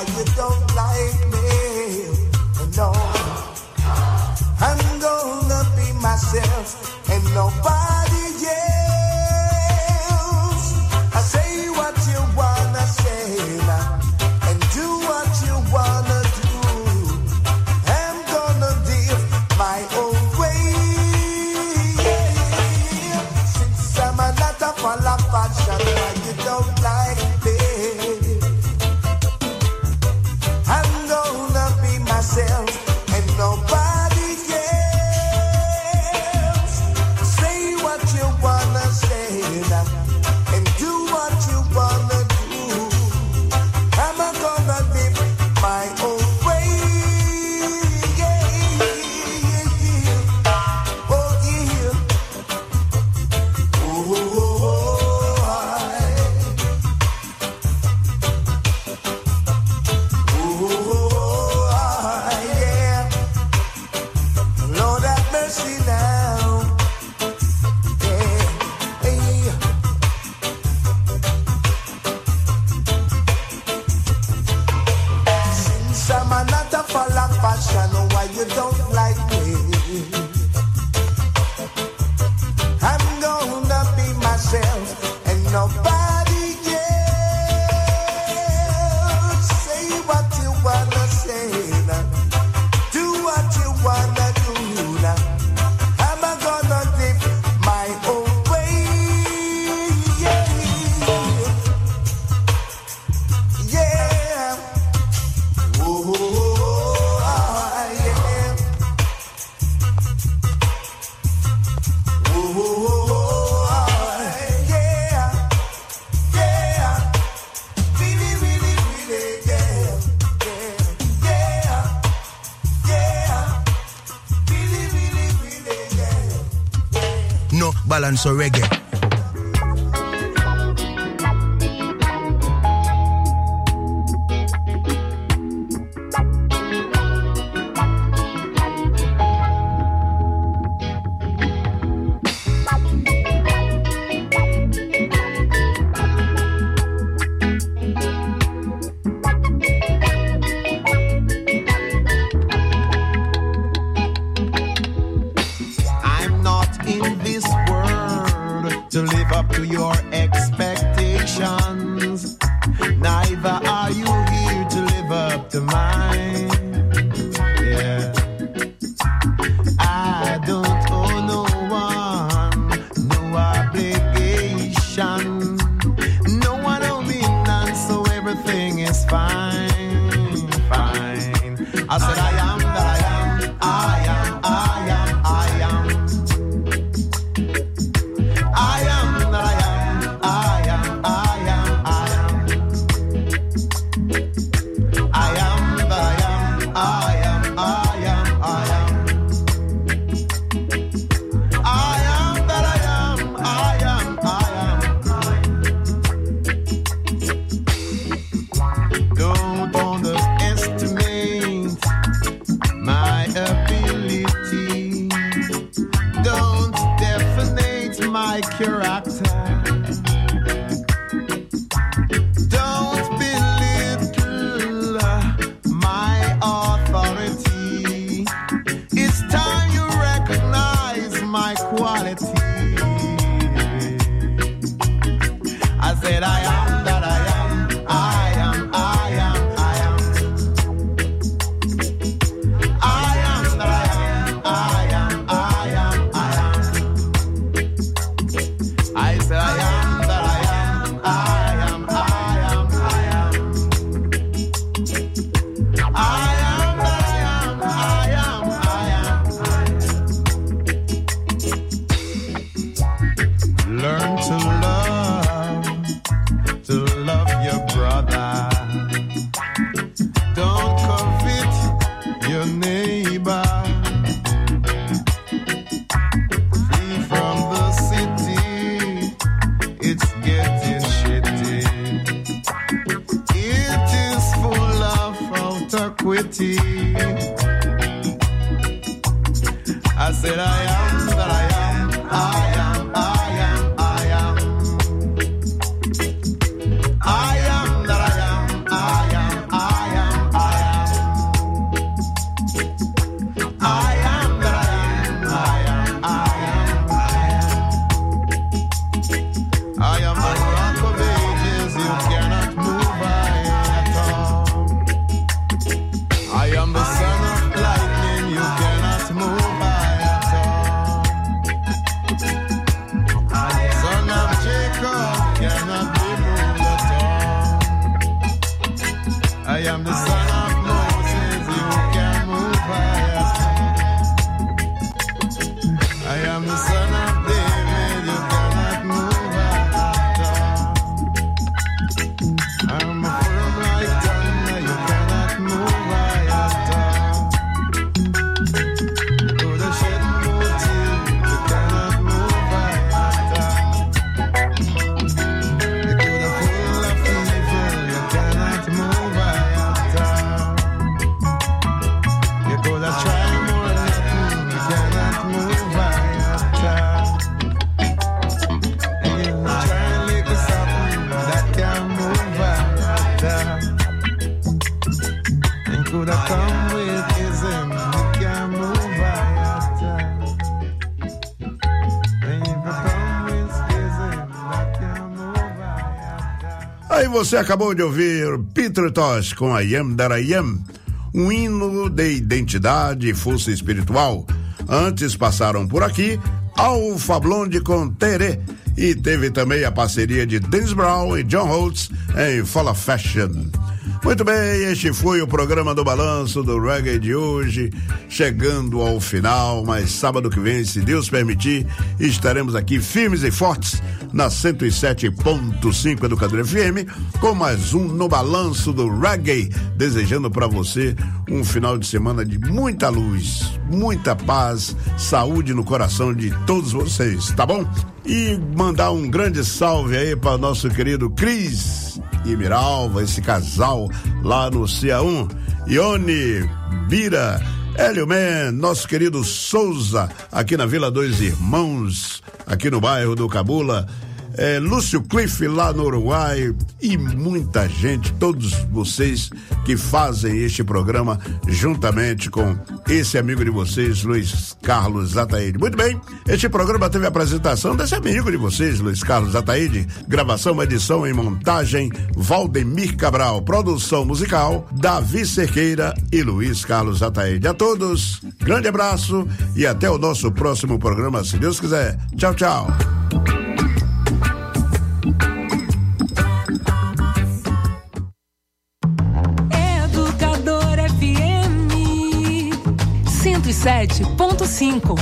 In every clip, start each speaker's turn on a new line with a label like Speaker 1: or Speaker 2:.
Speaker 1: why you don't like me. No, I'm gonna be myself and nobody else. I say what you wanna say now and do what you wanna do. I'm gonna live my own way. Since I'm a lot of all of fashion, why you don't like me? I'm gonna be myself and nobody else. Say what you wanna say now and do what you wanna do. I'm gonna live my own way. Yeah, yeah, yeah. Oh yeah. Oh, yeah. Lord have mercy now. Yeah, yeah. Since I'm not a fall of fashion, why you don't like me? I'm gonna be myself and nobody else. Say what you wanna say now. Do what you wanna do now. I'm gonna live my own way. Yeah, yeah. Oh, yeah. Oh, yeah. Yeah. Really, really, really, yeah. Yeah. Yeah. Really, really, really, yeah.
Speaker 2: No balance or reggae.
Speaker 3: I'm not in this world to live up to your expectations. Neither are you here to live up to mine. Yeah. I don't owe no one, no obligation. No one owe me none, so everything is fine, fine. I said I am that I am, I am, I am, I am. I am that I am, I am, I am, I am. I am that I am, I am, I am, I am. I am that I am, I am, I am. Don't underestimate my ability. Don't definite my character. Don't belittle my authority. It's time you recognize my quality. I said I am that I am, I am, I am, I am. I am that I am, I am, I am, I am. I said I am that I am, I am, I am, I am. I am that I am, I am, I am. Learn to love your brother. Don't covet your neighbor. Flee from the city, it's getting shitty. It is full of autocrity. I said I am that I am, I am, I am, I am. I am that I am, I am, I am. I'm the son of David, you cannot move I I'm a firm like thunder, you cannot move You could have shed more tears, you cannot move You could have full of evil, you cannot move You could have tried more nothing, you cannot move And you try and make us something that can move And could have come with ism, you can move And if you come with ism, that can move
Speaker 2: Aí você acabou de ouvir Peter Tosh com I Am That I Am, um hino de identidade e força espiritual. Antes passaram por aqui Alpha Blondy com Tere, e teve também a parceria de Dennis Brown e John Holtz em Fall of Fashion. Muito bem, este foi o programa do Balanço do Reggae de hoje, chegando ao final, mas sábado que vem, se Deus permitir, estaremos aqui firmes e fortes na 107.5 Educador FM, com mais um No Balanço do Reggae, desejando para você um final de semana de muita luz, muita paz, saúde no coração de todos vocês, tá bom? E mandar um grande salve aí para nosso querido Cris e Miralva, esse casal lá no CA1, Ione, Bira, Hélio Man, nosso querido Souza, aqui na Vila Dois Irmãos, aqui no bairro do Cabula, Lúcio Cliff lá no Uruguai e muita gente, todos vocês que fazem este programa juntamente com esse amigo de vocês, Luiz Carlos Ataíde. Muito bem, este programa teve a apresentação desse amigo de vocês, Luiz Carlos Ataíde, gravação, edição e montagem Valdemir Cabral, produção musical Davi Cerqueira e Luiz Carlos Ataíde. A todos, grande abraço e até o nosso próximo programa, se Deus quiser. Tchau, tchau.
Speaker 4: Educador FM 107.5.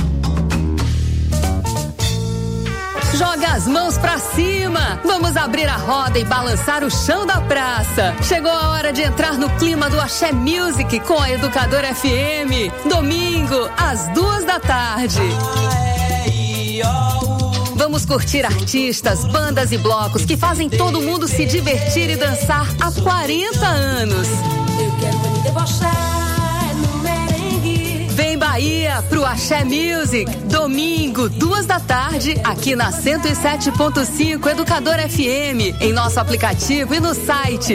Speaker 4: Joga as mãos pra cima, vamos abrir a roda e balançar o chão da praça. Chegou a hora de entrar no clima do Axé Music com a Educador FM, domingo às 2h. Vamos curtir artistas, bandas e blocos que fazem todo mundo se divertir e dançar há 40 anos.
Speaker 5: Eu quero me debochar no merengue.
Speaker 4: Vem Bahia pro Axé Music, domingo, 2h, aqui na 107.5 Educador FM, em nosso aplicativo e no site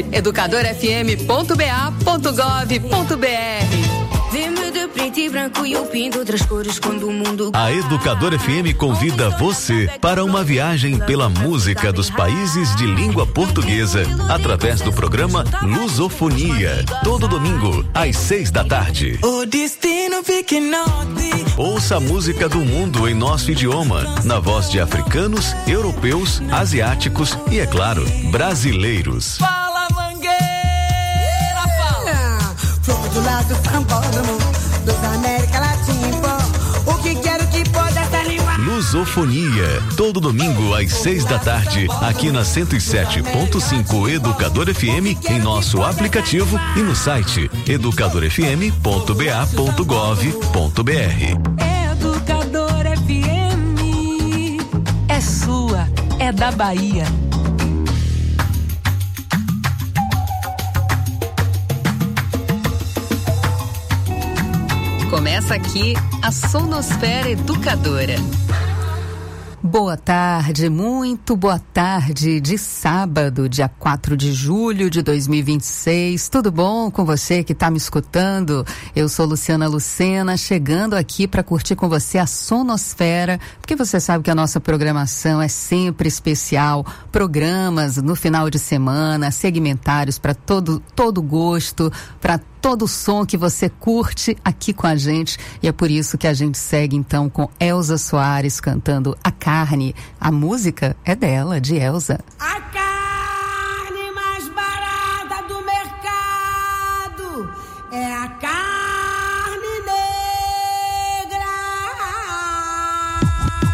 Speaker 4: educadorfm.ba.gov.br.
Speaker 5: Vê-me de preto e branco e eu pinto outras cores quando o mundo...
Speaker 6: A Educador FM convida você para uma viagem pela música dos países de língua portuguesa, através do programa Lusofonia, todo domingo, às 6h.
Speaker 7: O destino fica norte.
Speaker 6: Ouça a música do mundo em nosso idioma, na voz de africanos, europeus, asiáticos e, é claro, brasileiros.
Speaker 7: Fala, Mangueira, fala! Fogo do lado frampódromo, dos América Latina, o que quero que pode essa língua.
Speaker 6: Lusofonia, todo domingo às 6h, aqui na 107.5 Educador FM, em nosso aplicativo e no site educadorfm.ba.gov.br.
Speaker 4: Educador FM é sua, é da Bahia. Começa aqui a Sonosfera Educadora. Boa tarde, muito boa tarde de sábado, dia 4 de julho de 2026. Tudo bom com você que está me escutando? Eu sou Luciana Lucena, chegando aqui para curtir com você a Sonosfera, porque você sabe que a nossa programação é sempre especial. Programas no final de semana, segmentários para todo gosto, para todo som que você curte aqui com a gente, e é por isso que a gente segue então com Elza Soares cantando A Carne. A música é dela, de Elza.
Speaker 7: A carne mais barata do mercado é a carne negra.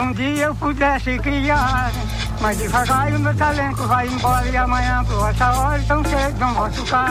Speaker 8: um dia eu pudesse criar. Mas devagar o meu talento vai embora e amanhã por essa hora tão cedo não vou tocar.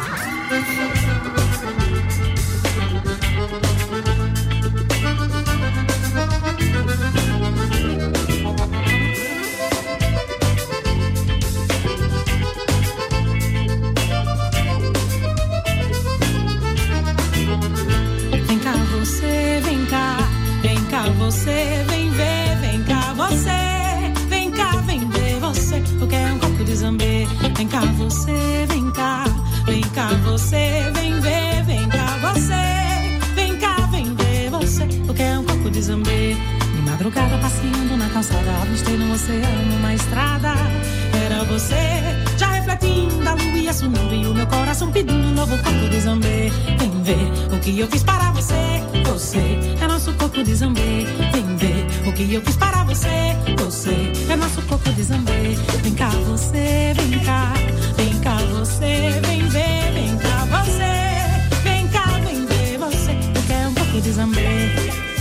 Speaker 9: Vem cá você, vem cá, vem cá você, vem ver, vem cá você, vem cá, vem ver você, tu quer um copo de zambê, vem cá você, vem cá você, vem ver, vem cá você, vem cá, vem ver você, tu quer um copo de zambê. De madrugada passeando na calçada, avistei no oceano, na estrada, era você, já refletindo a lua ia sumindo e o meu coração pedindo um novo copo de zambê. Vem ver o que eu fiz para você, você é nosso coco de zambê. Vem ver o que eu fiz para você, você é nosso coco de zambê. Vem cá você, vem cá você, vem ver, vem cá você, vem cá, vem ver você, tu quer um coco de zambê.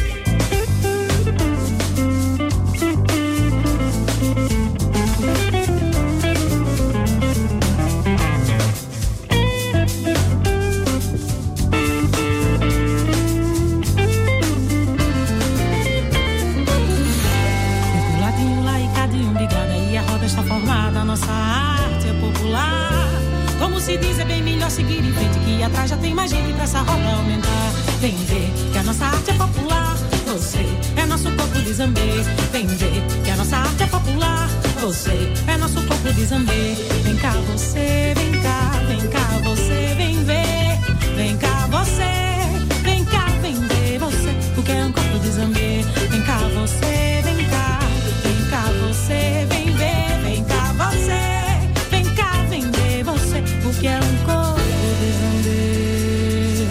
Speaker 9: Está formada, nossa arte é popular. Como se diz, é bem melhor seguir em frente, que atrás já tem mais gente pra essa roda aumentar. Vem ver que a nossa arte é popular, você é nosso coco de zambê. Vem ver que a nossa arte é popular, você é nosso coco de zambê. Vem cá você, vem cá você, vem ver. Vem cá você, vem cá, vem ver você, o que é um coco de zambê. Vem cá você, vem cá você, vem ver. Vem cá vem ver você, o que é um coco de zambê.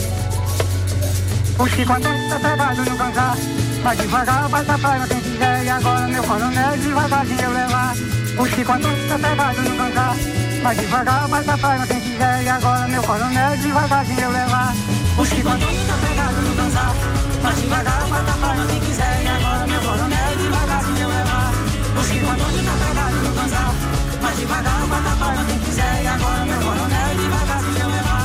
Speaker 8: O Chico Antônio tá travado no cantar, vai devagar, passa a praia quem quiser. E agora meu coronel devagarzinho eu levar. O Chico Antônio tá travado no cantar, vai devagar, passa a praia quem quiser. E agora meu coronel devagarzinho eu levar. O Chico Antônio tá travado no cantar, vai devagar, passa a praia quem quiser. E agora meu coronel devagarzinho eu levar. O Chico Antônio tá travado no cantar, vai devagar, passa a praia quem quiser. E agora meu coronel devagarzinho eu levar.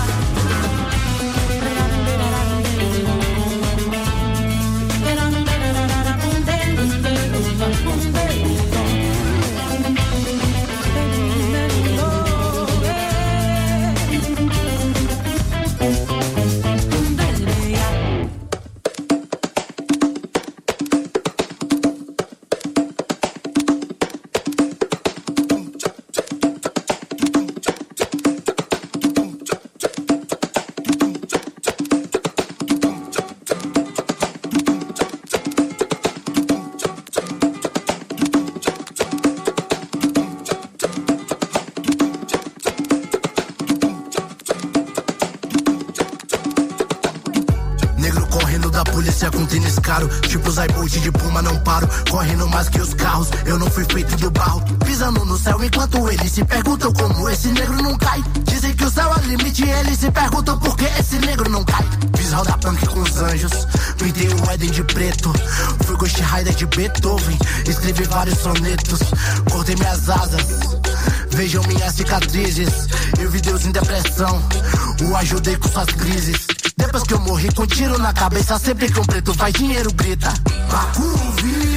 Speaker 10: Tipo Zaibold de Puma, não paro. Correndo mais que os carros, eu não fui feito do barro. Pisando no céu enquanto eles se perguntam como esse negro não cai. Dizem que o céu é limite e eles se perguntam por que esse negro não cai. Fiz roda punk com os anjos, pintei o Éden de preto. Fui Ghost Rider de Beethoven, escrevi vários sonetos. Cortei minhas asas, vejam minhas cicatrizes. Eu vi Deus em depressão, o ajudei com suas crises. Depois que eu morri com tiro na cabeça, sempre que um preto faz dinheiro grita. Pacu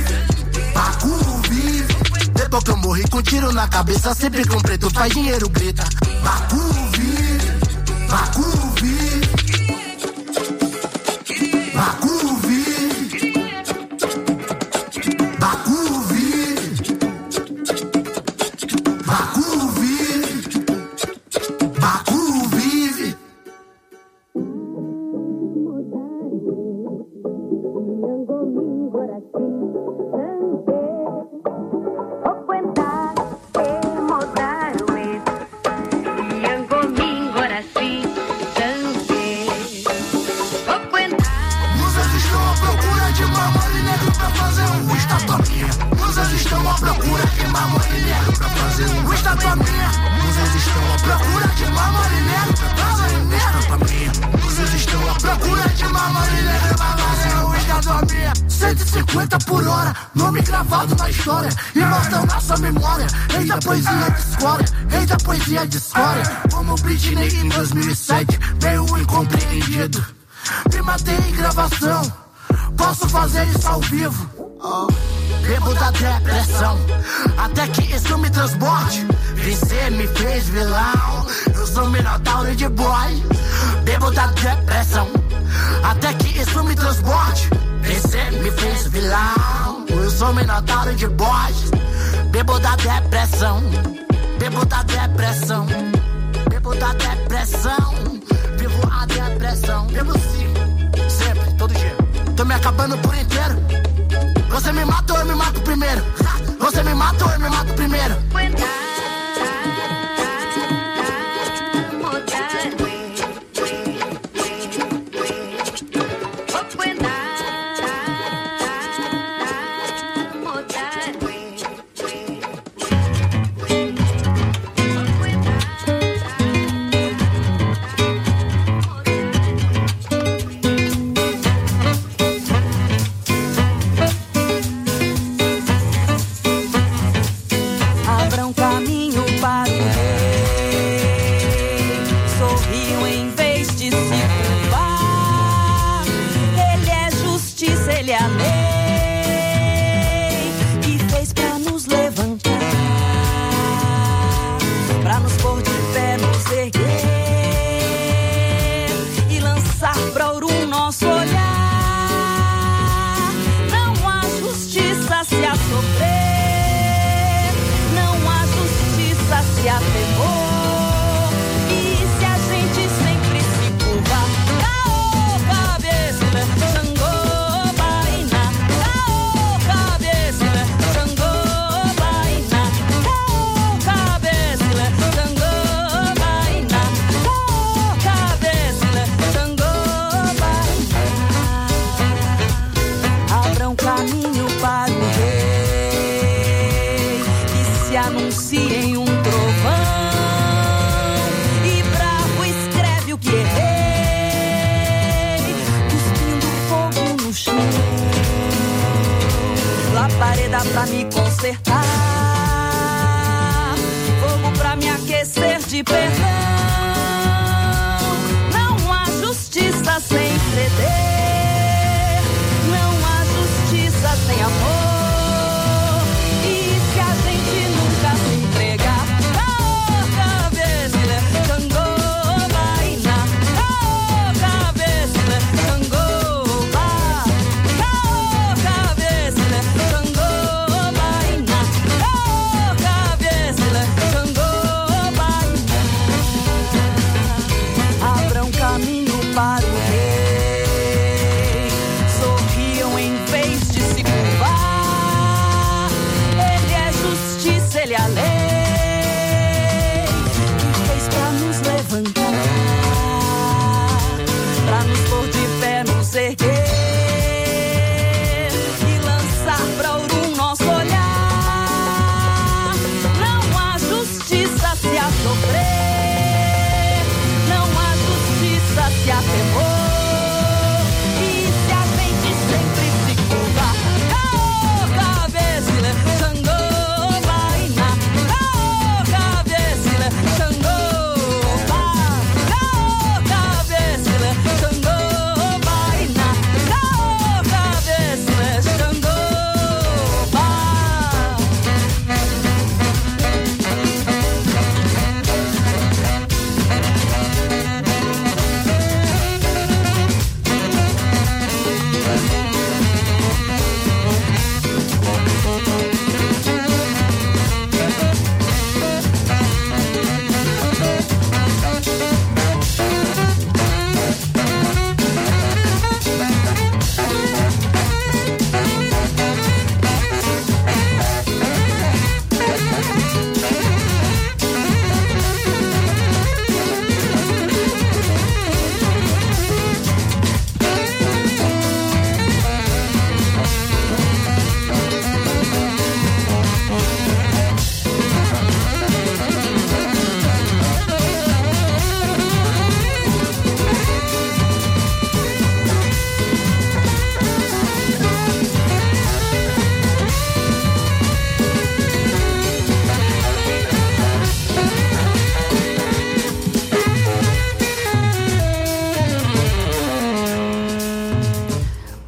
Speaker 10: vive. Depois que eu morri com tiro na cabeça, sempre que um preto faz dinheiro grita. Pacu vive. Pacu vive. Pacu vive. Pacu vive. Pacu vive. Pacu vive. Estão à procura de mármore negro pra fazer um estátua minha. Musas estão à procura de mármore negro pra fazer um estátua minha. Musas estão à procura de mármore negro pra fazer um estátua minha. acelerando a minha 150 por hora, nome gravado na história, imortal na sua memória. Eita poesia de escória, eita poesia de escória. Como Britney em 2007, meio incompreendido. Me matei em gravação, posso fazer isso ao vivo. Bebo da depressão, até que isso me transporte. Vencer me fez vilão, eu sou minotauro de boy. Bebo da depressão, até que isso me transporte. Vencer me fez vilão, eu sou minotauro de boy. Bebo da depressão, bebo da depressão, bebo da depressão. Vivo a depressão, bebo sim, sempre, todo dia. Tô me acabando por inteiro. Você me mata ou eu me mato primeiro? Você me mata ou eu me mato primeiro?
Speaker 11: Pra me consertar, fogo pra me aquecer de perdão. Não há justiça sem ceder, não há justiça sem amor. E se a gente nunca se entregar, cabeça, Xangô, Baina, cabeça, Xangô, cabeça, Xangô.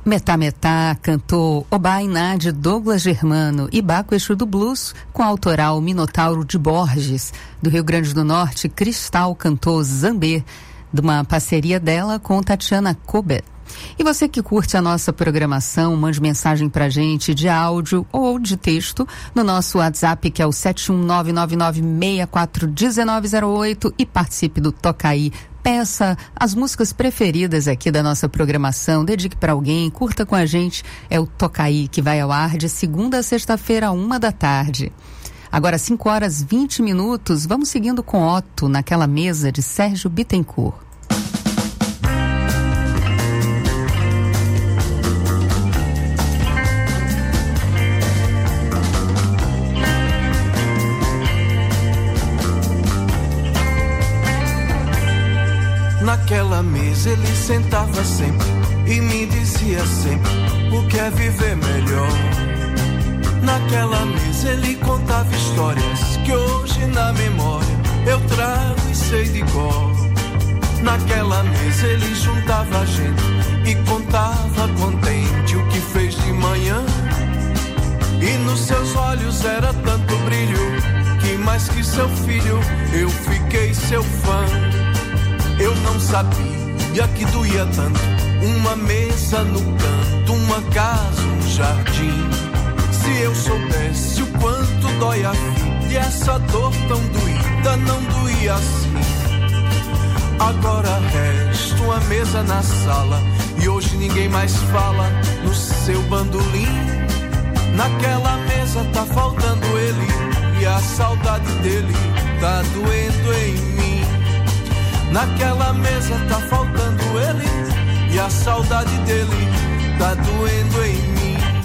Speaker 4: Metá Metá cantou Obainá de Douglas Germano e Baco Exu do Blues com a autoral Minotauro de Borges. Do Rio Grande do Norte, Cristal cantou Zambê, de uma parceria dela com Tatiana Kobet. E você que curte a nossa programação, mande mensagem pra gente de áudio ou de texto no nosso WhatsApp, que é o 71999641908, e participe do Toca Aí. Peça as músicas preferidas aqui da nossa programação, dedique para alguém, curta com a gente. É o Toca Aí, que vai ao ar de segunda a sexta-feira, 13h. Agora, 5h20, vamos seguindo com Otto naquela mesa de Sérgio Bittencourt.
Speaker 12: Naquela mesa ele sentava sempre e me dizia sempre o que é viver melhor. Naquela mesa ele contava histórias que hoje na memória eu trago e sei de cor. Naquela mesa ele juntava a gente e contava contente o que fez de manhã. E nos seus olhos era tanto brilho que mais que seu filho eu fiquei seu fã. Eu não sabia que doía tanto uma mesa no canto, uma casa, um jardim. Se eu soubesse o quanto dói a vida e essa dor tão doída não doía assim. Agora resta uma mesa na sala e hoje ninguém mais fala no seu bandolim. Naquela mesa tá faltando ele e a saudade dele tá doendo em mim. Naquela mesa tá faltando ele e a saudade dele tá doendo em mim.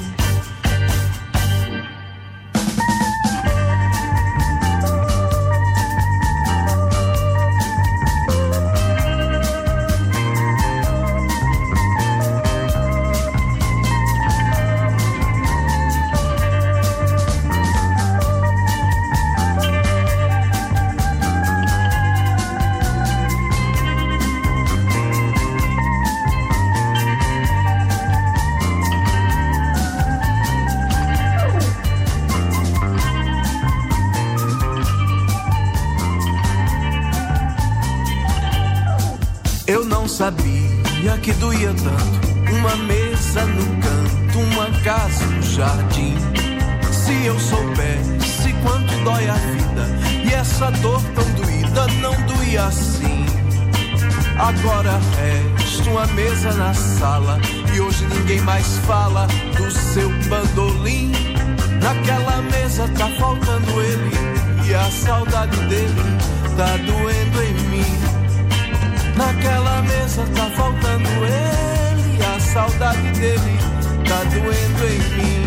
Speaker 12: Sabia que doía tanto uma mesa no canto, uma casa, um jardim. Se eu soubesse quanto dói a vida e essa dor tão doída não doía assim. Agora resta uma mesa na sala e hoje ninguém mais fala do seu bandolim. Naquela mesa tá faltando ele e a saudade dele tá doendo em mim. Naquela mesa tá faltando ele e a saudade dele tá doendo em mim.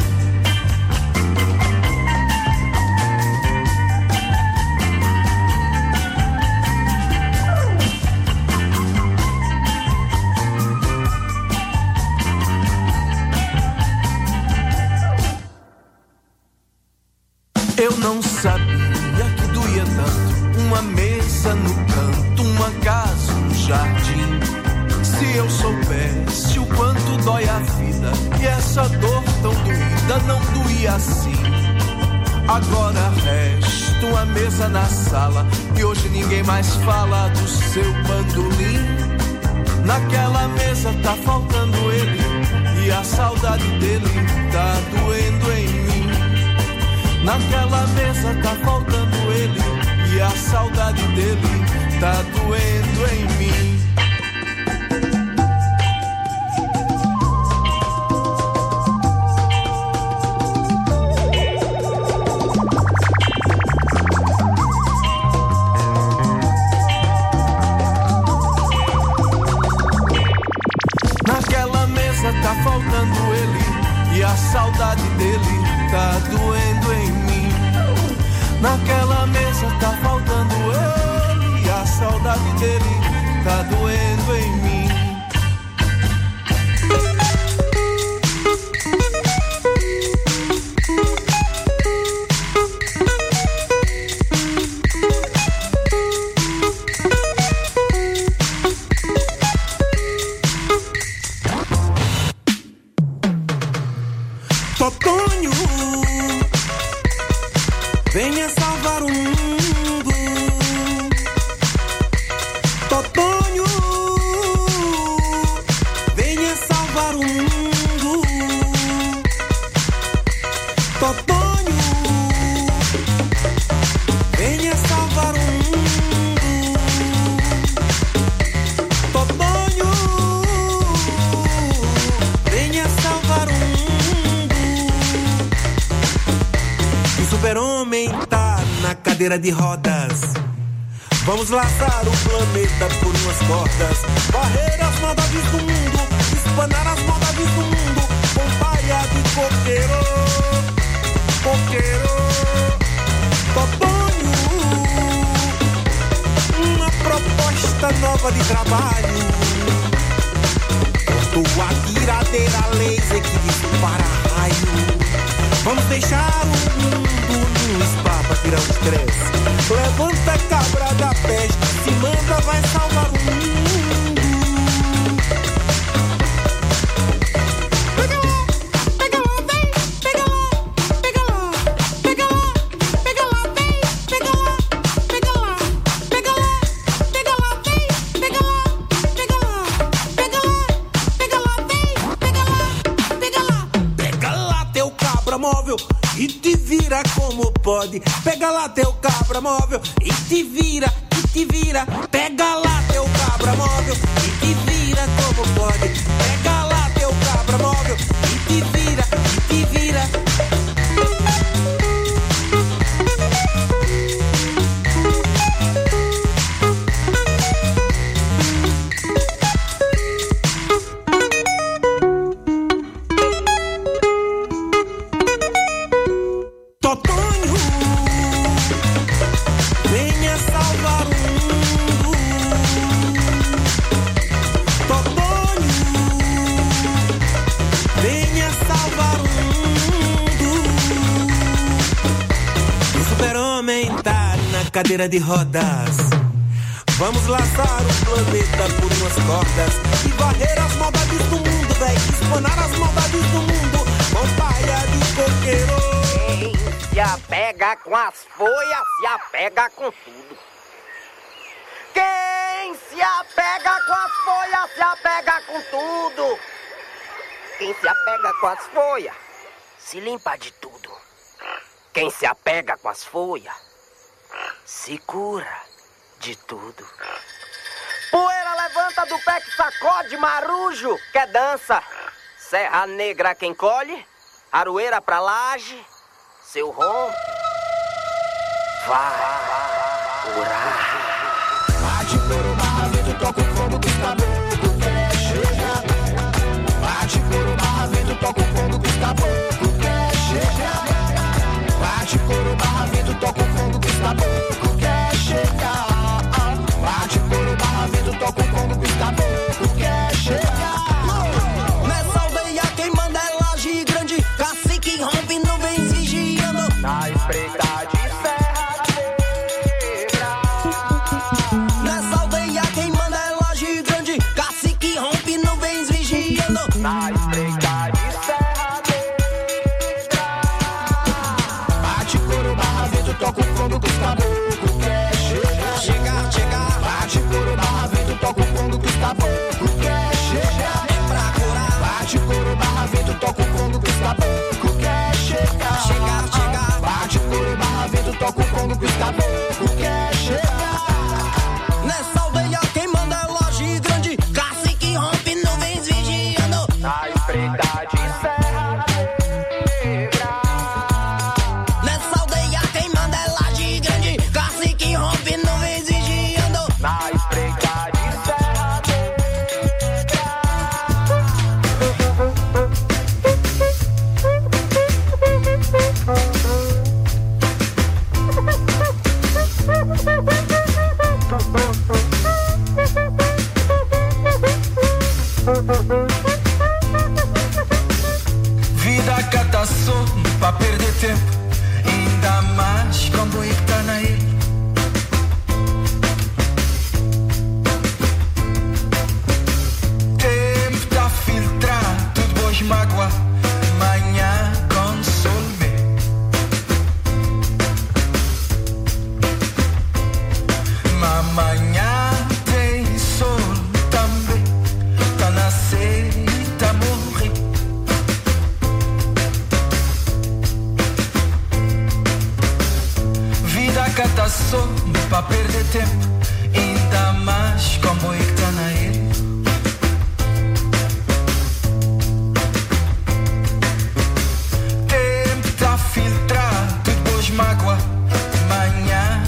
Speaker 12: Eu não sabia que doía tanto uma mesa no canto, uma casa, um jardim. Se eu soubesse o quanto dói a vida e essa dor tão doída não doía assim. Agora resta uma mesa na sala e hoje ninguém mais fala do seu bandolim. Naquela mesa tá faltando ele e a saudade dele tá doendo em mim. Naquela mesa tá faltando ele e a saudade dele tá doendo em mim. Naquela mesa tá faltando ele e a saudade dele tá doendo em mim. Naquela mesa tá faltando ele e a saudade dele tá doendo.
Speaker 13: cadeira de rodas. Vamos laçar o planeta por umas cordas, varrer as maldades do mundo, espanar as maldades do mundo, com paia de coqueiro, coqueiro, Totonho. Uma proposta nova de trabalho, tua tiradeira laser que dispara raio. Vamos deixar o mundo no spa pra tirar o estresse. Levanta a cabra da peste, se manda, vai salvar o mundo. Pega lá, vem, pega lá, pega lá, pega lá, pega lá, vem, pega lá, pega lá, pega lá, pega lá, vem, pega lá, pega lá, pega lá, pega lá, vem, pega lá, pega lá, pega lá teu cabra móvel e te vira como pode. Pega lá teu cabra móvel e te vira, pega lá teu cabra móvel e te vira como pode. Pega lá teu cabra móvel e te vira, Totonho, venha salvar o mundo. Totonho, venha salvar o mundo. O super-homem tá na cadeira de rodas. Vamos laçar o planeta por umas cordas e varrer as maldades do mundo, véi. Espanar as maldades do mundo com paia de coqueiro.
Speaker 14: Se apega com as folhas, se apega com tudo. Quem se apega com as folhas, se apega com tudo. Quem se apega com as folhas, se limpa de tudo. Quem se apega com as folhas, se cura de tudo. Poeira levanta do pé que sacode, marujo, quer dança. Serra Negra quem colhe, aroeira pra laje. Seu rompe vai curar.
Speaker 10: Bate por uma vento, toca o fogo dos caboclos, quer chegar. Bate por uma vento, toca o fogo dos caboclos, quer chegar. Bate por uma vento, toca o fogo dos caboclos, quer chegar. Bate por uma vento, toca o fogo dos caboclos, quer chegar.
Speaker 15: Nessa aldeia quem manda é laje grande, cacique rompe nuvens vigiando.
Speaker 14: Na espreita de Serra Negra.
Speaker 15: Nessa aldeia quem manda é laje grande, cacique rompe nuvens vigiando.
Speaker 14: Na espreita de Serra Negra.
Speaker 10: Bate por uma vento, toca o fogo dos caboclos, quer chegar.
Speaker 15: Chegar, chegar.
Speaker 10: Bate por uma vento, toca o fogo dos caboclos, quer chegar.
Speaker 15: É pra curar.
Speaker 10: Bate por uma vento, toca o fogo dos caboclos, quer chegar.
Speaker 15: Chegar, chegar.
Speaker 10: Bate por uma vento, toca o fogo dos caboclos, quer chegar.
Speaker 15: Nessa aldeia quem manda é laje grande, cacique rompe nuvens vigiando.
Speaker 14: Na espreita de Serra Negra.
Speaker 15: Nessa aldeia quem manda é laje grande, cacique rompe nuvens vigiando.
Speaker 14: Na espreita de Serra
Speaker 12: Vida catação pra perder tempo, ainda mais quando ele tá na ilha. Tempo tá filtrar tudo boas mágoa, manhã com sol vê. Mas amanhã tem sol também, tá nascer e tá morrer. Vida catação pra perder tempo, ainda mais com boi que tá na ilha. Tempo tá filtrar tudo boas mágoa, manhã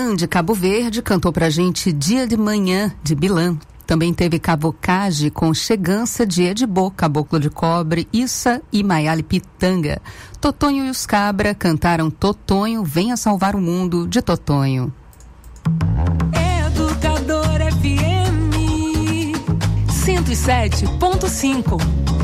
Speaker 4: Bilan de Cabo Verde cantou pra gente Dia de Manhã, de Bilan. Também teve Cabocage com Chegança de Edibô, Caboclo de Cobre, Issa e Maiale Pitanga. Totonho e os Cabra cantaram Totonho, Venha Salvar o Mundo, de Totonho.
Speaker 9: Educador FM 107.5.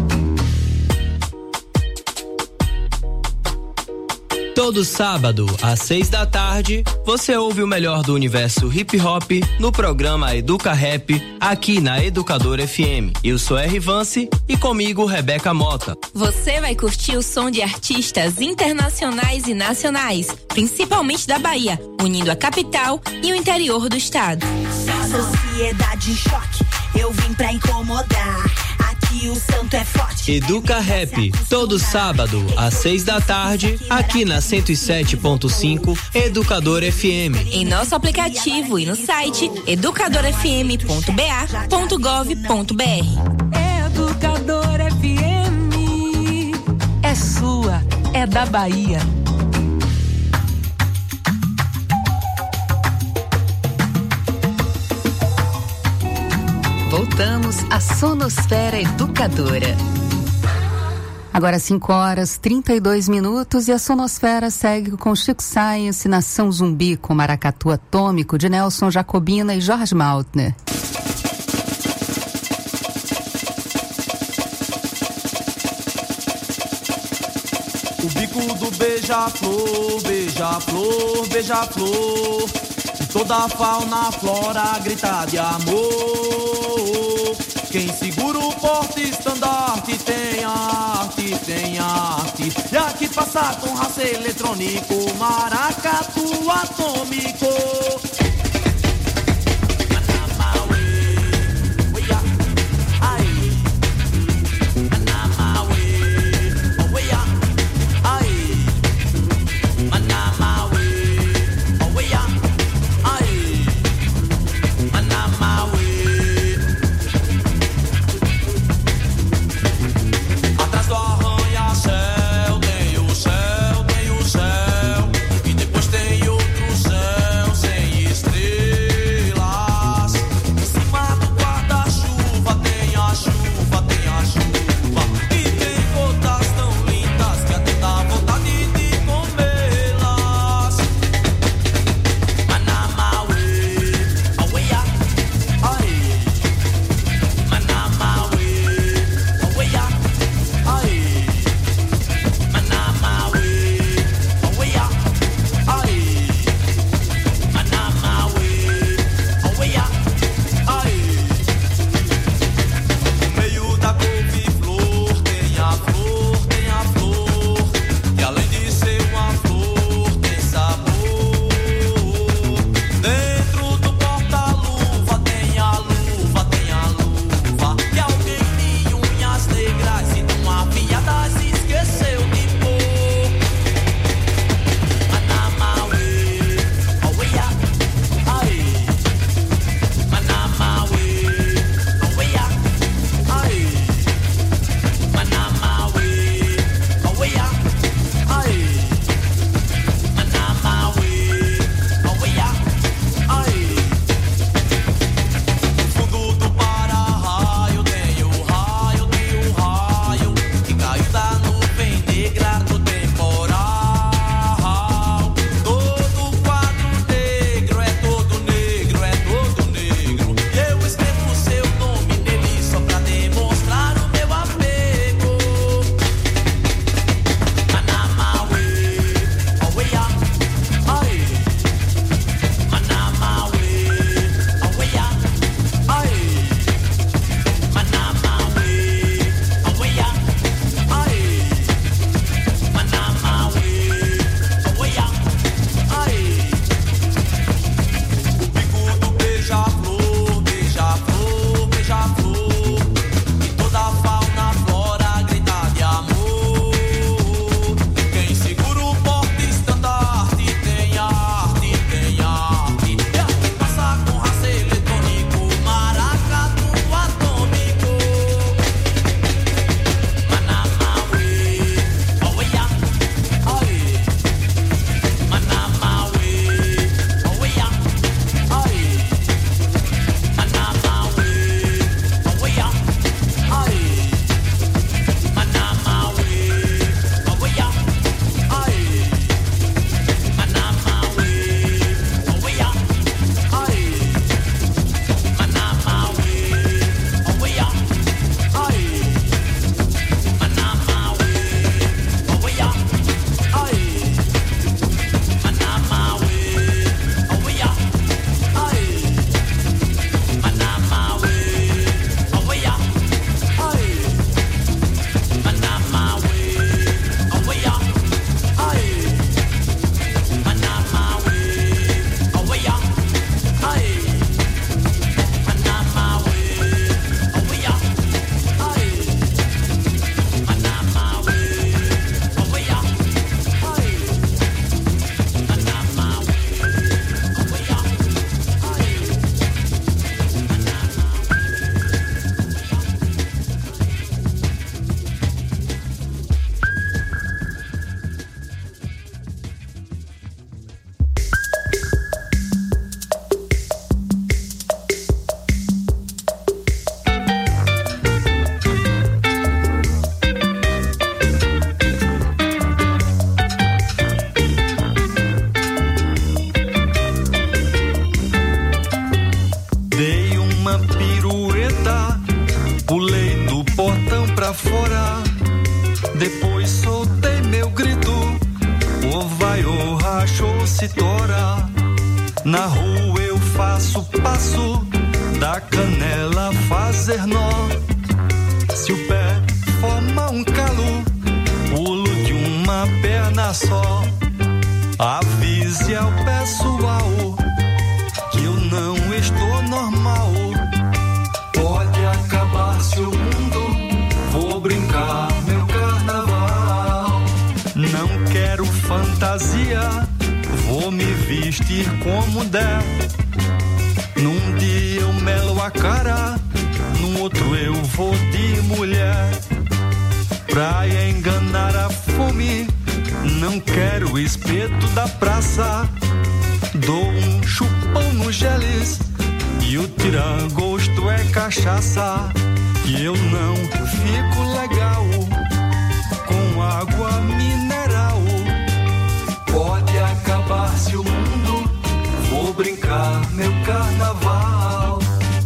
Speaker 16: Todo sábado, às 6 da tarde, você ouve o melhor do universo hip hop no programa Educa Rap, aqui na Educador FM. Eu sou R. Vance e comigo Rebeca Mota.
Speaker 17: Você vai curtir o som de artistas internacionais e nacionais, principalmente da Bahia, unindo a capital e o interior do estado.
Speaker 18: Sociedade em choque, eu vim pra incomodar. Aqui o santo é forte.
Speaker 16: Educa Rap, todo sábado, às 6 da tarde, aqui na 107.5 Educador FM.
Speaker 17: Em nosso aplicativo e no site educadorfm.ba.gov.br.
Speaker 9: Educador FM é sua, é da Bahia.
Speaker 4: Voltamos à Sonosfera Educadora. Agora 5h32 e a Sonosfera segue com Chico Science, Nação Zumbi, com Maracatu Atômico, de Nelson Jacobina e Jorge Maltner.
Speaker 12: O bico do beija-flor, beija-flor, beija-flor. E toda a fauna, a flora grita de amor. Quem segura o porta-estandarte tem arte, tem arte. E aqui passa com raça eletrônico, maracatu atômico. Tem o céu, e depois tem outro céu sem Depois soltei meu grito, o vai, o rachou, se tora. Na rua eu faço passo, da canela fazer nó. Se o pé forma um calo, pulo de uma perna só. Avise ao pessoal que eu não estou normal. Pode acabar-se o mundo, vou brincar meu carnaval. Não quero fantasia, vou me vestir como der. Num dia eu melo a cara, no outro eu vou de mulher. Pra enganar a fome, não quero espeto da praça. Dou um chupão no geles e o tiragosto é cachaça. E eu não fico legal com água mineral. Pode acabar-se o mundo, vou brincar meu carnaval.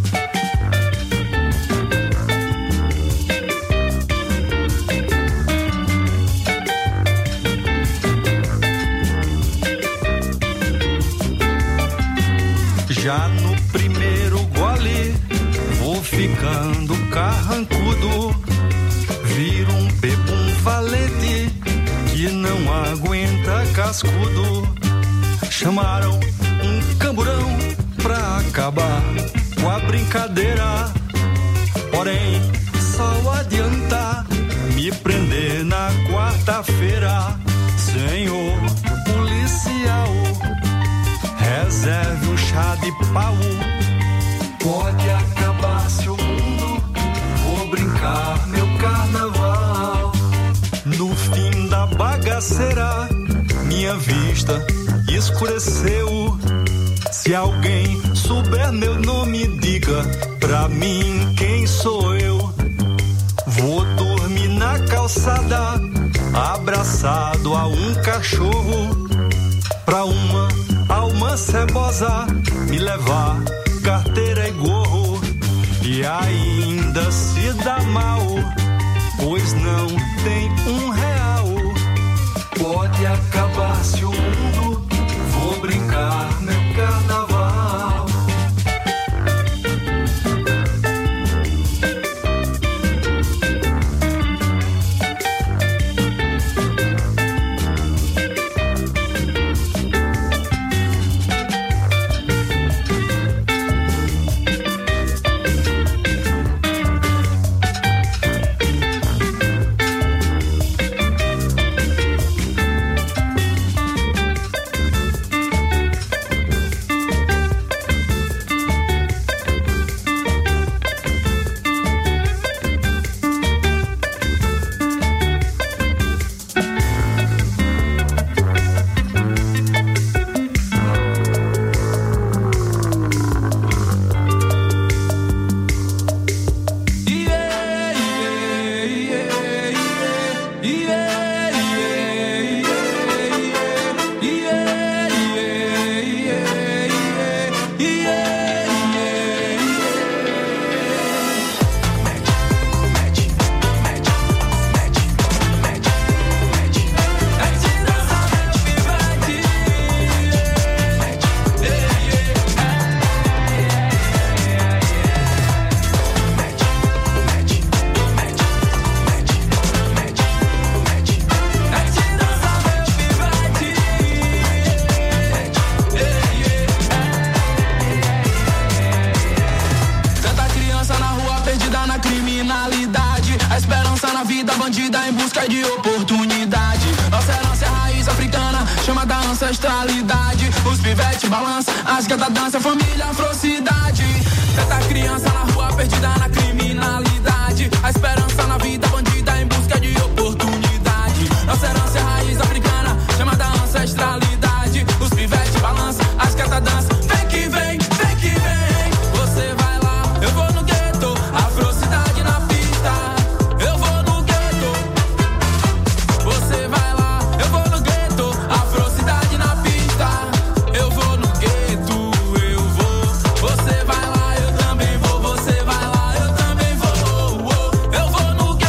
Speaker 12: Já no primeiro gole vou ficando carrancudo. Viro um bebum valente que não aguenta cascudo. Chamaram um camburão pra acabar com a brincadeira. Porém, só adianta me prender na quarta-feira. Senhor policial, reserve um chá de pau. Pode acabar-se o mundo, vou brincar meu carnaval. No fim da bagaceira, minha vista escureceu. Se alguém souber meu nome, diga pra mim quem sou eu. Vou dormir na calçada, abraçado a um cachorro. Pra uma alma cebosa me levar carteira e gorro. E ainda se dá mal, pois não tem R$1. Pode acabar-se o mundo, vou brincar meu carnaval.
Speaker 19: Ancestralidade, os pivete balança, as gatas dança, família, afrocidade. Tanta criança na rua perdida na criminalidade. A esperança na vida bandida em busca de oportunidade. Nossa herança é raiz africana, chamada ancestralidade. Os pivete balança, as gatas dança. Vem que vem, vem que vem. Você vai lá, eu vou no gueto. Afrocidade na pista, eu vou no gueto. Você vai lá, eu vou no gueto. Afrocidade na pista, eu vou no gueto, eu vou. Você vai lá, eu também vou. Você vai lá, eu também vou. Eu vou no gueto.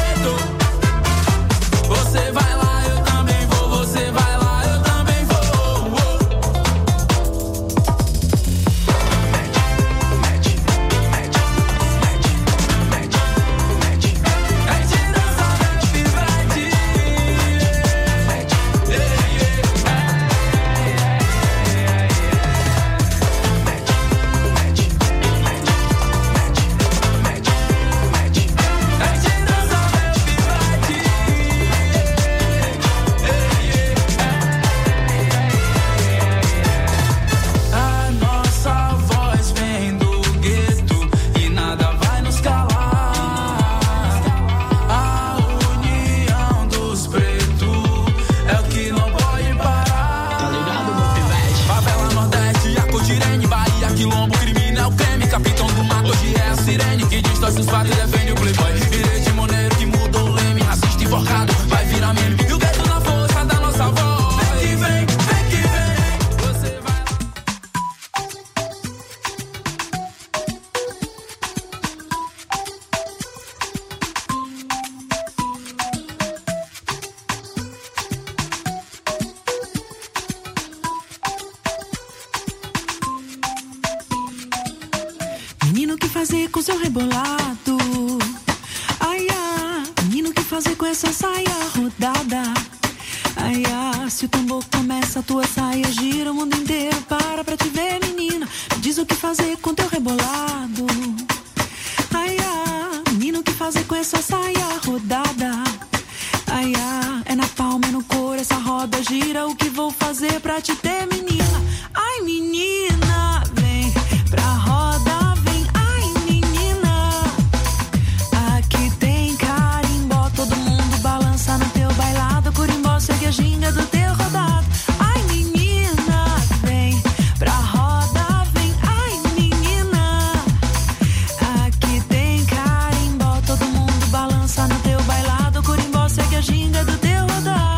Speaker 9: com seu rebolado. Ai, ai, menino, o que fazer com essa saia rodada? Ai, ai, se o tambor começa, a tua saia gira o mundo inteiro. Pra te ver, menina, me diz o que fazer com teu rebolado. Ai, ai, menino, o que fazer com essa saia rodada? Ai, ai, é na palma, é no couro, essa roda gira. O que vou fazer pra te ter, menina? Ai, menina, vem pra roda, vem. Ai, menina, aqui tem carimbó. Todo mundo balança no teu bailado. Curimbó segue a ginga do teu rodado. Ai, menina, vem pra roda, vem. Ai, menina, aqui tem carimbó. Todo mundo balança no teu bailado. Curimbó segue a ginga do teu rodado.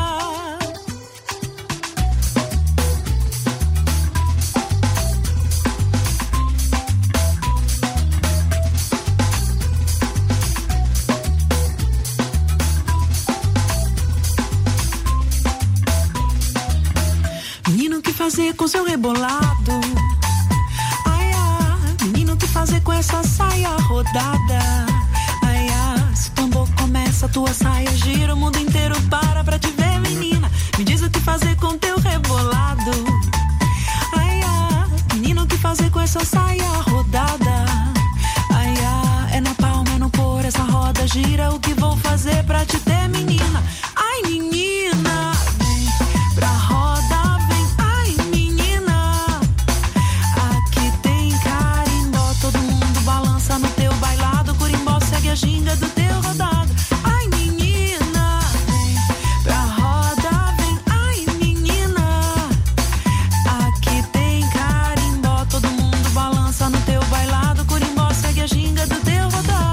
Speaker 9: Menino, o que fazer com seu rebolado? Ai, ai, menino, o que fazer com essa saia rodada? Ai, ai, se o tambor começa, a tua saia gira o mundo inteiro. Pra te ver, menina, me diz o que fazer com teu rebolado. Ai, ai, menino, o que fazer com essa saia rodada? Ai, ai, é na palma, é no couro, essa roda gira. O que vou fazer pra te ter, menina? Ai, menina, vem pra roda, vem. Ai, menina, aqui tem carimbó. Todo mundo balança no teu bailado. Curimbó segue a ginga do teu rodado. Ai, menina, vem pra roda, vem. Ai, menina, aqui tem carimbó. Todo mundo balança no teu bailado. Curimbó segue a ginga do teu rodado.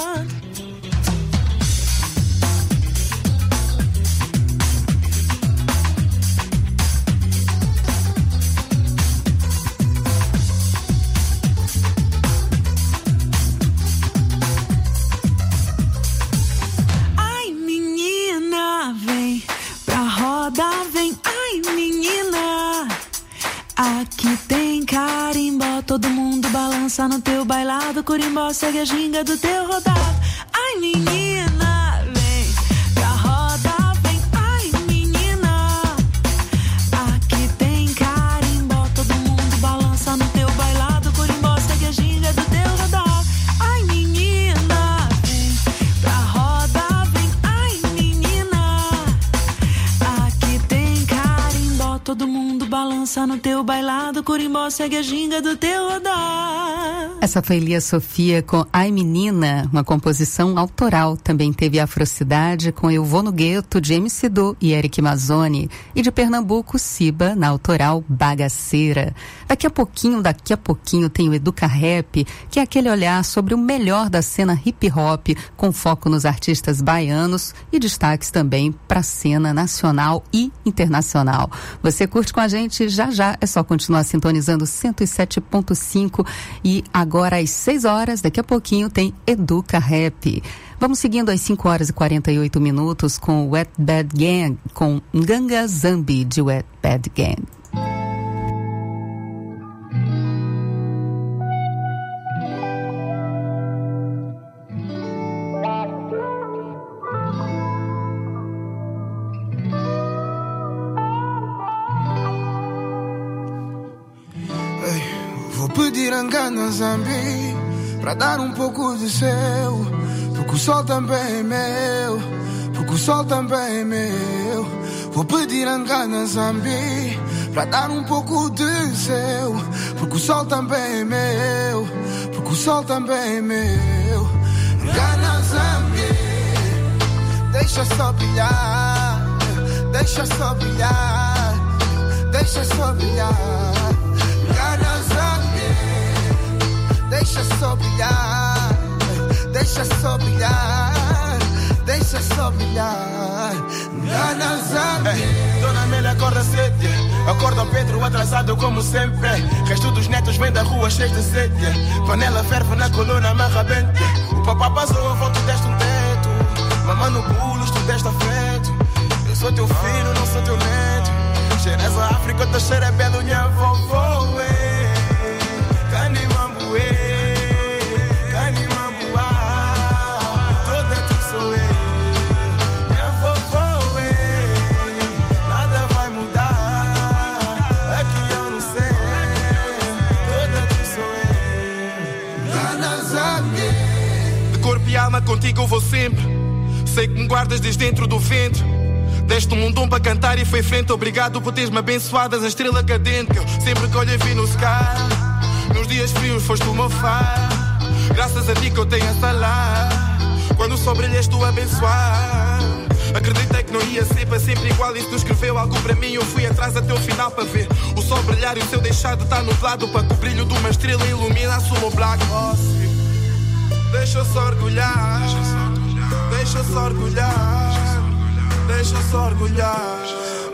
Speaker 9: Ai, menina, vem pra roda, vem. Ai, menina, aqui tem carimbó. Todo mundo balança no teu bailado. Curimbó segue a ginga do teu rodado. Ai, menina, vem pra roda, vem. Ai, menina, aqui tem carimbó. Todo mundo balança no teu bailado. Curimbó segue a ginga do teu rodado. Ai, menina, vem pra roda, vem. Ai, menina, aqui tem carimbó. Todo mundo balança no teu bailado. Curimbó segue a ginga do teu rodado.
Speaker 4: Essa foi Lia Sofia com Ai Menina, uma composição autoral. Também teve Afrocidade com Eu Vou no Gueto, de MC Do e Eric Mazzoni. E de Pernambuco, Siba, na autoral Bagaceira. Daqui a pouquinho tem o Educa Rap, que é aquele olhar sobre o melhor da cena hip hop, com foco nos artistas baianos e destaques também para a cena nacional e internacional. Você curte com a gente? Já já é só continuar sintonizando 107.5 e agora às 6 horas, daqui a pouquinho tem Educa Rap. Vamos seguindo às 5 horas e 48 minutos com Wet Bad Gang, com Nganga Zambi de Wet Bad Gang.
Speaker 20: Vou pedir a Nganga Zambi pra dar um pouco de seu, porque o sol também é meu, porque o sol também é meu. Vou pedir a Nganga Zambi pra dar um pouco de seu, porque o sol também é meu, porque o sol também é meu. Nganga Zambi, deixa só brilhar, deixa só brilhar, deixa só brilhar. Nganga Zambi, deixa só brilhar, deixa só brilhar, deixa só brilhar. Nganga Zambi.
Speaker 21: Dona Amélia acorda cedo, acorda o Pedro atrasado como sempre. Resto dos netos vem da rua cheio de sede. Panela ferve na coluna, amarra bente. O papá passou a volta, tu deste um teto. Mamãe no pulo, tu deste afeto. Eu sou teu filho, não sou teu neto. Cheiras a África, teu cheiro é belo, minha vovó. Cani mambuê, cani
Speaker 19: contigo eu vou sempre. Sei que me guardas desde dentro do ventre. Deste-me um dom para cantar e foi frente. Obrigado por teres-me abençoadas a estrela cadente que eu sempre que olho vi no sky. Nos dias frios foste o meu far. Graças a ti que eu tenho essa lá. Quando o sol brilha és tu a abençoar. Acreditei que não ia ser para sempre igual. E se tu escreveu algo para mim eu fui atrás até o final para ver o sol brilhar e o seu deixado tá nublado. Para que o brilho de uma estrela iluminasse o meu black. Deixa eu só orgulhar. Deixa eu só orgulhar. Deixa eu só orgulhar.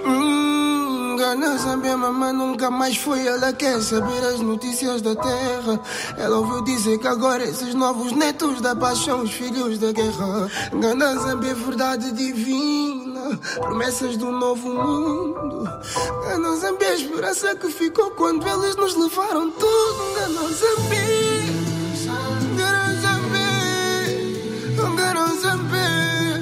Speaker 20: Gana Zambia, mamãe nunca mais foi. Ela quer saber as notícias da terra. Ela ouviu dizer que agora esses novos netos da paz são os filhos da guerra. Gana Zambia, verdade divina, promessas do novo mundo. Gana Zambia, a esperança que ficou quando eles nos levaram tudo. Gana Zambia, Gana Zambia, Gana Zambia,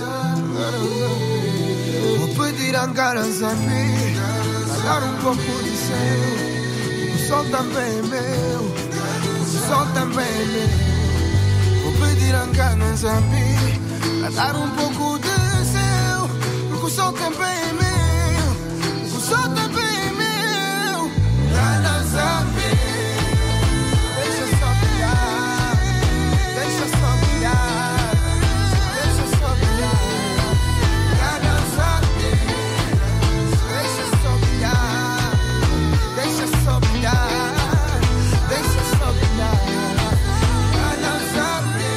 Speaker 20: vou pedir a Gana Zambia dar um pouco de céu. O sol também é meu, o sol também é meu. Vou pedir a Gana Zambia dar um pouco de céu. Porque o sol também é meu, o sol também é meu. Gana Zambia, deixa só brilhar, deixa só brilhar, deixa só brilhar. Gana Zambia, deixa só brilhar, deixa só brilhar, deixa só brilhar. Gana Zambia.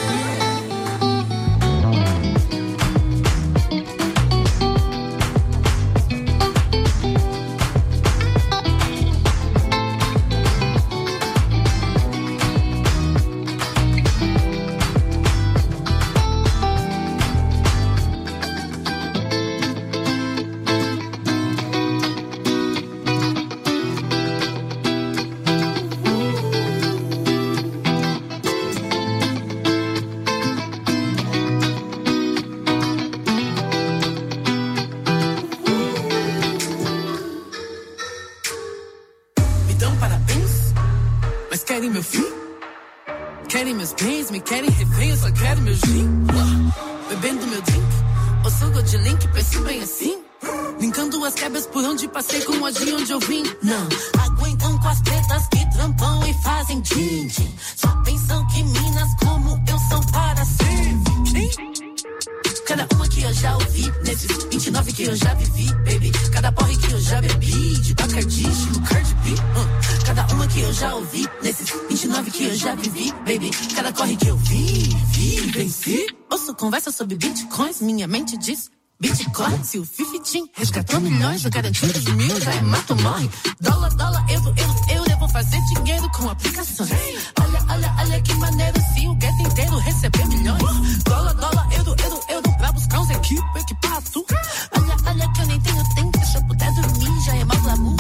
Speaker 1: Me dão parabéns, mas querem meu fim. Querem meus bens, me querem refém, eu só quero meu gin. Bebendo meu drink, ou suco de link, penso bem assim. Linkando as quebras por onde passei com o agir onde eu vim. Não aguentam com as pretas que trampam e fazem din-din. Só pensam que minas como eu são para servir. Cada uma que eu já ouvi, nesses 29 que eu já vivi, baby. Cada porre que eu já bebi, de Bacardi, estilo Cardi B. Cada uma que eu já ouvi, nesses 29 que eu já vivi, baby. Cada corre que eu vi, venci. Ouço conversa sobre bitcoins, minha mente diz Bitcoin, se o Fifitim resgatou milhões, eu garanti de mil, já é mato, morre. Dólar, euro, eu vou fazer dinheiro com aplicações. Olha que maneiro se o gueto inteiro receber milhões. Dólar, euro, pra buscar uns equipado. Olha que eu nem tenho tempo, se eu puder dormir, já é mal glamour.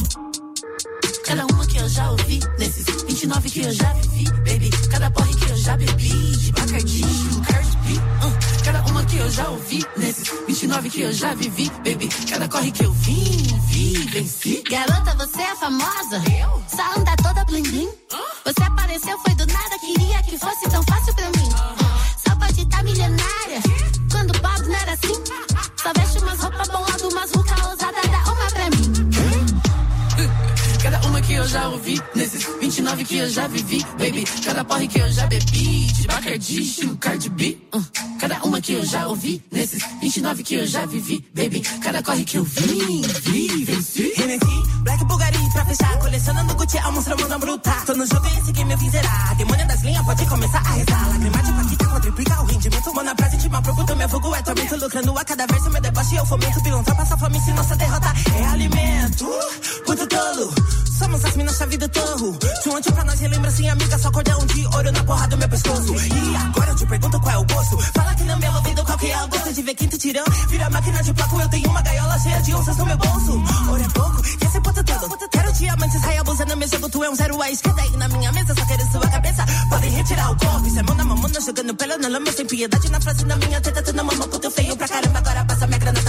Speaker 1: Cada uma que eu já ouvi, nesses 29 que eu já vivi, baby. Cada porre que eu já bebi, de Bacardi, Cardi B. Cada uma que eu já ouvi, nesses 29 que eu já vivi, baby. Cada corre que eu vi, venci.
Speaker 22: Garota, você é famosa? Eu? Só anda toda bling bling. Você apareceu, foi do nada, queria que fosse tão fácil pra mim. Só pode estar milionária, quando pobre não era assim. Só veste umas roupas bolado, umas rucas ousadas, dá uma pra mim.
Speaker 1: Cada uma que eu já ouvi, nesses 29 que eu já vivi, baby. Cada porre que eu já bebi, de Bacardi, estilo Cardi B. Cada uma que eu já ouvi, nesses 29 que eu já vivi, baby. Cada corre que eu vi, venci.
Speaker 23: Hennessy, Black Bulgari pra fechar, colecionando Gucci, almoço, manda bruta. Tô no jogo e esse game eu vim zerar. Demônio das linhas pode começar a rezar. Lágrima de paquita quadriplica o rendimento. Mano, pra gente, mal produto, meu fogo é tormento. Lucrando a cada verso, meu deboche eu fomento. Pilantra passa fome, se nossa derrota é alimento. Muito tolo, somos as minas chave do torro. De onde pra nós relembra assim, amiga, só cordão de ouro na porra do meu pescoço. E agora eu te pergunto qual é o gosto. Fala que não me ouvido, qual que é o gosto de ver quinto tirão. Vira máquina de placo, eu tenho uma gaiola cheia de onças no meu bolso. Ouro é pouco, e esse puto todo. Quero diamantes, raia, abusando, meu jogo, tu é um zero à esquerda. E na minha mesa só quero sua cabeça. Podem retirar o copo, isso é mão na mamona, jogando pelo na lama. Sem piedade na frase, na minha teta, tu não mamou, puto feio pra caramba. Agora passa minha grana